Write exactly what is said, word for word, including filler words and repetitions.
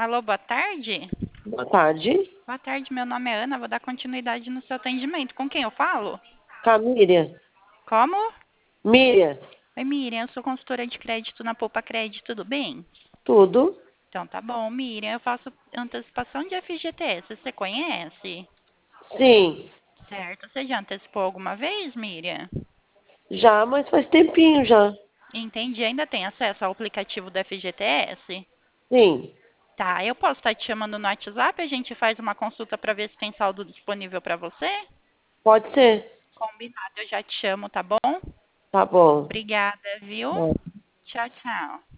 Alô, boa tarde? Boa tarde. Boa tarde, meu nome é Ana, vou dar continuidade no seu atendimento. Com quem eu falo? Com a Miriam. Como? Miriam, Oi, Miriam, eu sou consultora de crédito na Poupa Crédito, tudo bem? tudo? Então tá bom, Miriam, eu faço antecipação de F G T S, você conhece? Sim. Certo, você já antecipou alguma vez, Miriam? Já, mas faz tempinho já. Entendi, ainda tem acesso ao aplicativo do F G T S? Sim. Tá, eu posso estar te chamando no WhatsApp, a gente faz uma consulta para ver se tem saldo disponível para você? Pode ser. Combinado, eu já te chamo, tá bom? Tá bom. Obrigada, viu? Bom. Tchau, tchau.